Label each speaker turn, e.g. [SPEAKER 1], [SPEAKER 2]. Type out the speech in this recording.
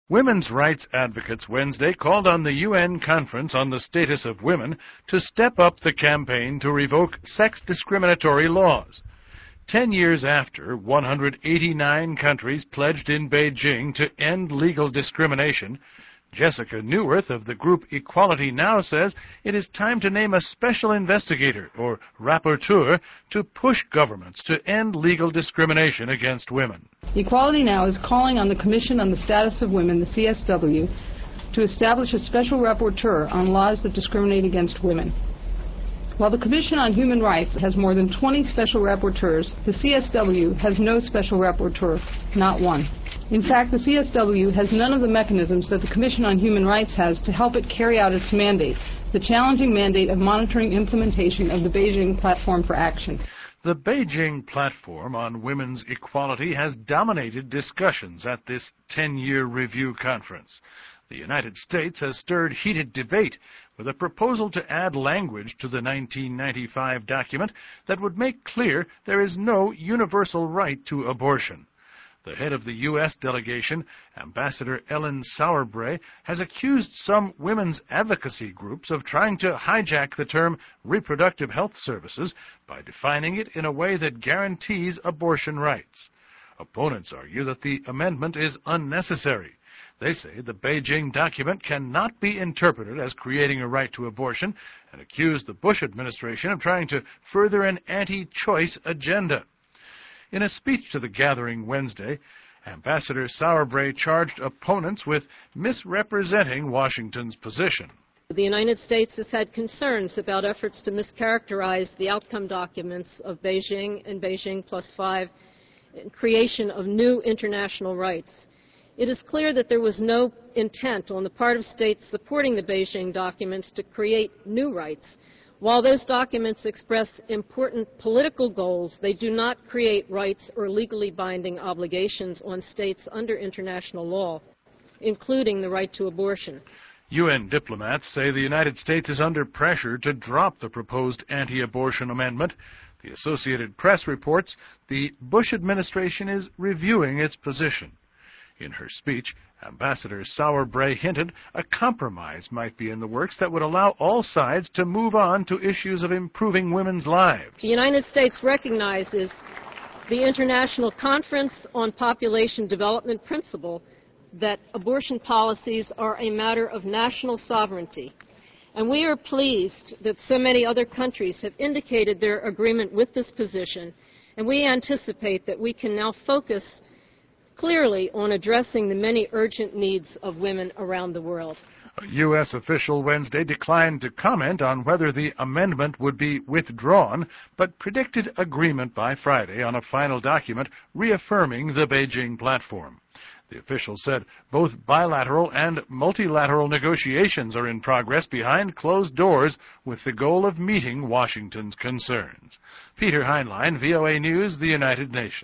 [SPEAKER 1] Women's rights advocates Wednesday called on the UN Conference on the Status of Women to step up the campaign to revoke sex discriminatory laws. 10 years after 189 countries pledged in Beijing to end legal discrimination, Jessica Neuwirth of the group Equality Now says it is time to name a special investigator, or rapporteur, to push governments to end legal discrimination against women.
[SPEAKER 2] Equality Now is calling on the Commission on the Status of Women, the CSW, to establish a special rapporteur on laws that discriminate against women. While the Commission on Human Rights has more than 20 special rapporteurs, the CSW has no special rapporteur, not one. In fact, the CSW has none of the mechanisms that the Commission on Human Rights has to help it carry out its mandate, the challenging mandate of monitoring implementation of the Beijing Platform for Action.
[SPEAKER 1] The Beijing Platform on Women's Equality has dominated discussions at this 10-year review conference. The United States has stirred heated debate with a proposal to add language to the 1995 document that would make clear there is no universal right to abortion. The head of the U.S. delegation, Ambassador Ellen Sauerbrey, has accused some women's advocacy groups of trying to hijack the term reproductive health services by defining it in a way that guarantees abortion rights. Opponents argue that the amendment is unnecessary. They say the Beijing document cannot be interpreted as creating a right to abortion and accuse the Bush administration of trying to further an anti-choice agenda. In a speech to the gathering Wednesday, Ambassador Sauerbrey charged opponents with misrepresenting Washington's position.
[SPEAKER 3] The United States has had concerns about efforts to mischaracterize the outcome documents of Beijing and Beijing +5 in creation of new international rights. It is clear that there was no intent on the part of states supporting the Beijing documents to create new rights. While those documents express important political goals, they do not create rights or legally binding obligations on states under international law, including the right to abortion.
[SPEAKER 1] UN diplomats say the United States is under pressure to drop the proposed anti-abortion amendment. The Associated Press reports the Bush administration is reviewing its position. In her speech, Ambassador Sauerbrey hinted a compromise might be in the works that would allow all sides to move on to issues of improving women's lives.
[SPEAKER 3] The United States recognizes the International Conference on Population Development principle that abortion policies are a matter of national sovereignty. And we are pleased that so many other countries have indicated their agreement with this position, and we anticipate that we can now focus clearly on addressing the many urgent needs of women around the world.
[SPEAKER 1] A U.S. official Wednesday declined to comment on whether the amendment would be withdrawn, but predicted agreement by Friday on a final document reaffirming the Beijing platform. The official said both bilateral and multilateral negotiations are in progress behind closed doors with the goal of meeting Washington's concerns. Peter Heinlein, VOA News, the United Nations.